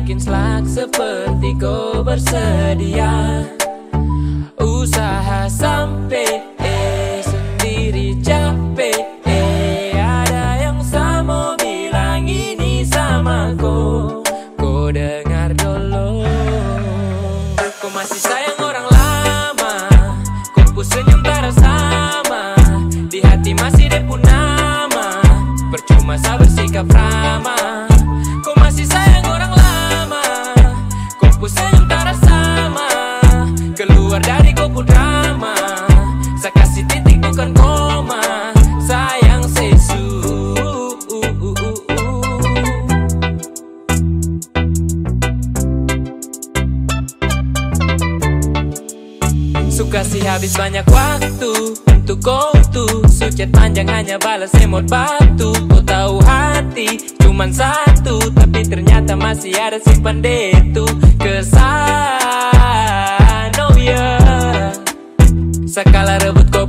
bikin selak seperti kau bersedia. Usaha sampai sendiri capek. Ada yang sama bilang ini sama kau. Kau dengar dulu. Kau masih sayang orang lama. Kau pun senyum tak sama. Di hati masih depun nama. Percuma saya bersikap ramah. Kau masih sayang orang lama. Kau pun senyum tak sama. Keluar dari kau pun drama. Saya kasih titik bukan koma. Sayang sesu. Suka sih habis banyak waktu untuk kau tuh. Sucet panjang hanya balas emot batu. Kau tahu hati cuman satu, tapi ternyata masih ada simpan detu. Kesan, oh yeah. Sekala rebut kau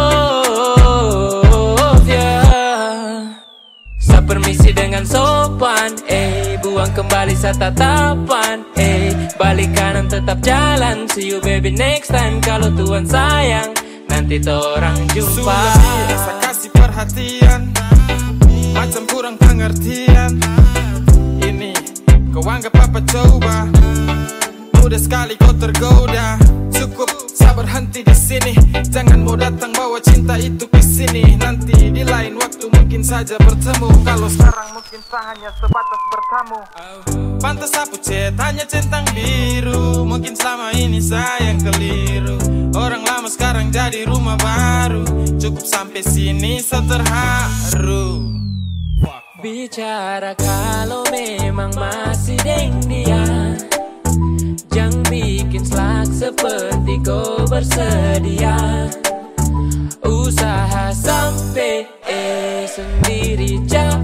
peluk, yeah. Sa permisi dengan sopan, buang kembali sa tatapan, balik kanan tetap jalan. See you baby next time. Kalau Tuhan sayang, nanti orang jumpa. Sudah biasa kasih perhatian, macam kurang pengertian. Ini kau anggap apa coba? Mudah sekali kau tergoda. Cukup sabar henti di sini. Jangan mau datang bawa cinta itu ke sini. Nanti di lain waktu mungkin saja bertemu. Kalau sekarang mungkin saya hanya sebatas bertamu. Pantas aku chat hanya centang biru. Mungkin selama ini saya yang keliru. Orang lama sekarang jadi rumah baru. Cukup sampai sini saya terharu. Bicara kalau memang masih deng dia. Jangan bikin selak seperti kau bersedia. Usaha sampai sendiri capek.